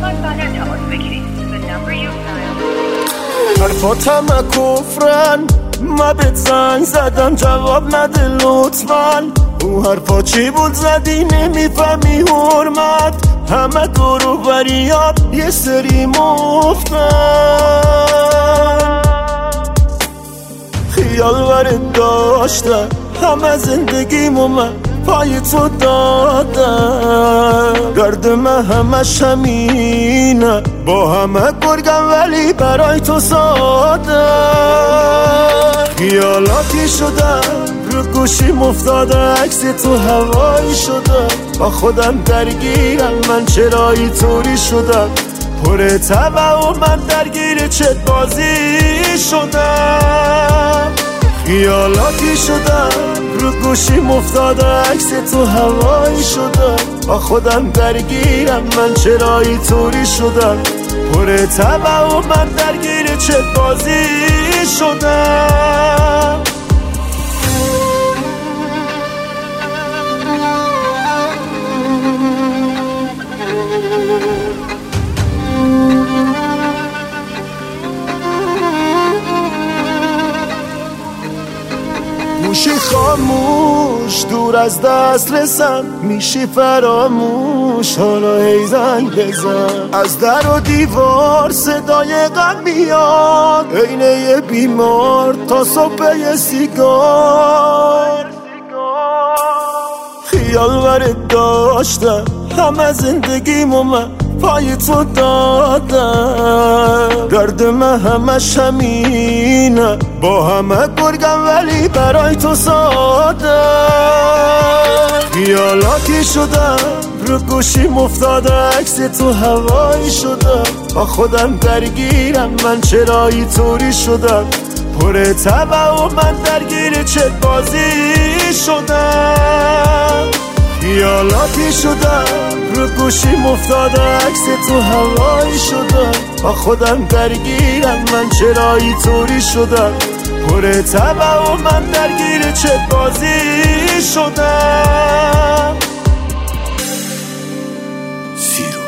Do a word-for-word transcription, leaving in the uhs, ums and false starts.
حرفات همه کفرن، ما بهت زنگ زدم جواب نده لطفاً. اون حرفا چی بود زدی نمیفهمی حرمت. همه دورو بریات یه سری مفتن. خیال برت داشتم همه زندگیمو من پای تو دادم. درد من همش همینه، با همه گرگم ولی برای تو ساده. خیالاتی شدم رو گوشی مفتاده، عکس تو هوایی شده. با خودم درگیرم من چرا اینطوری شدم. پر طبع و من درگیر چت بازی شدم. خیالاتی شدم رو گوشی مفتاده، عکس تو هوایی شده. با خودم درگیرم من چرا اینطوری شدم. پر طبع و من درگیر چت بازی شدم. گوشی خاموش دور از دست رسم، میشی فراموش حالا هی زنگ بزن. از در و دیوار صدای غم میاد، عین یه بیمار تا صبح یه سیگار. خیال برت داشتم همه زندگیمو من پای تو دادم. درد من همش همینه، با همه گرگم ولی برای تو ساده. خیالاتی شدم رو گوشی مفتاده، عکس تو هوایی شده. با خودم درگیرم من چرا اینطوری شدم. پر طبع و من درگیر چت بازی شدم. خیالاتی شدم رو گوشی مفتاده، عکس تو هوایی شده. با خودم درگیرم من چرا اینطوری شدم. پر طبع و من درگیر چت بازی شدم. سیرو